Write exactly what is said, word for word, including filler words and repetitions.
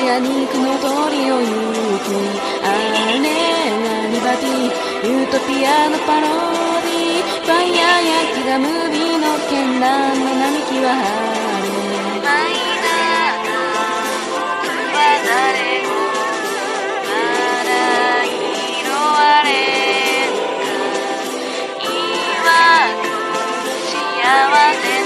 シア肉の鳥を行くあれがリバティユートピアのパロディファイヤー焼きがムービーの絢爛の並木は晴れマイナーなは誰もまだ拾われんかいわく幸せ